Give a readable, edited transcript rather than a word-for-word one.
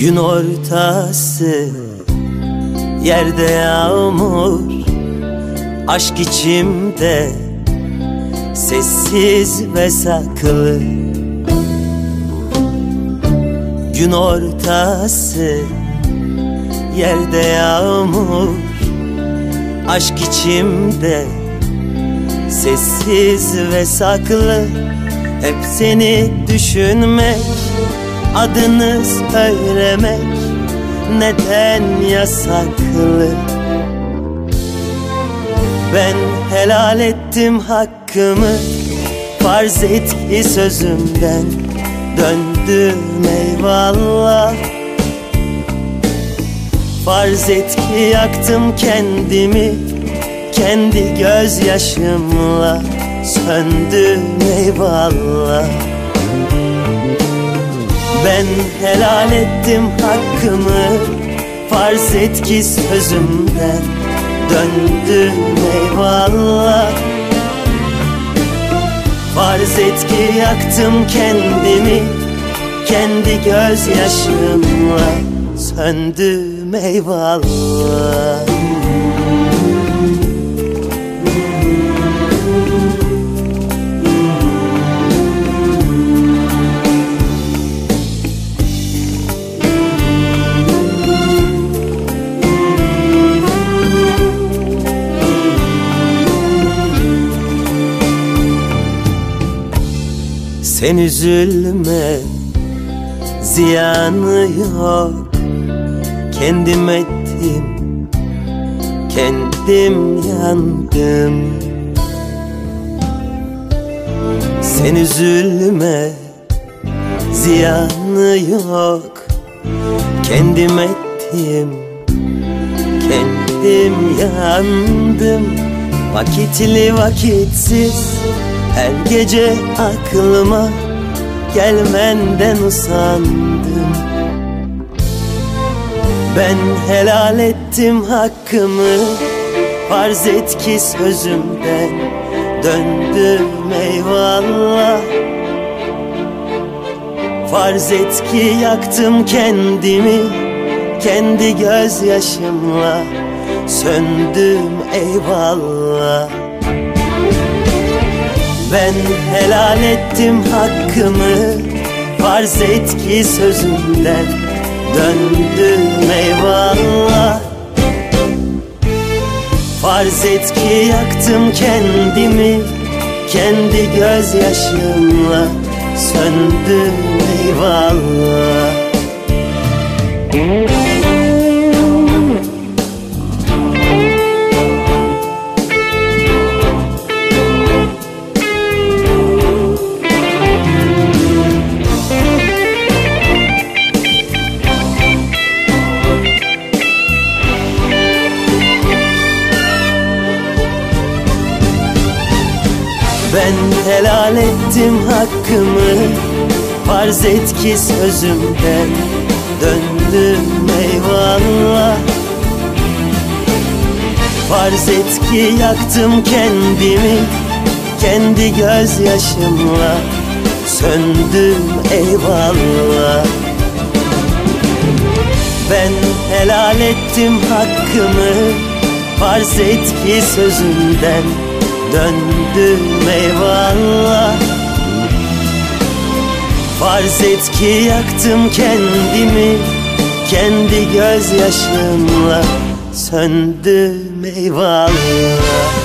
Gün ortası, yerde yağmur, aşk içimde, sessiz ve saklı. Gün ortası, yerde yağmur, aşk içimde, sessiz ve saklı. Hep seni düşünmek, adını söylemek neden yasaklı? Ben helal ettim hakkımı, farz et ki sözümden döndüm eyvallah. Farz et ki yaktım kendimi, kendi gözyaşımla söndüm eyvallah. Ben helal ettim hakkımı, farz et ki sözümden döndüm eyvallah. Farz et ki yaktım kendimi, kendi gözyaşımla söndüm eyvallah. Sen üzülme, ziyanı yok. Kendim ettim, kendim yandım. Sen üzülme, ziyanı yok. Kendim ettim, kendim yandım. Vakitli vakitsiz her gece aklıma gelmenden usandım. Ben helal ettim hakkımı, farz et ki sözümden döndüm eyvallah. Farz et ki yaktım kendimi, kendi gözyaşımla söndüm eyvallah. Ben helal ettim hakkımı, farz et ki sözümden döndüm eyvallah. Farz et ki yaktım kendimi, kendi gözyaşımla söndüm eyvallah. Ben helal ettim hakkımı, farz et ki sözümden döndüm eyvallah. Farz et ki yaktım kendimi, kendi gözyaşımla söndüm eyvallah. Ben helal ettim hakkımı, farz et ki sözümden döndüm eyvallah. Farz et ki yaktım kendimi, kendi gözyaşımla söndüm eyvallah.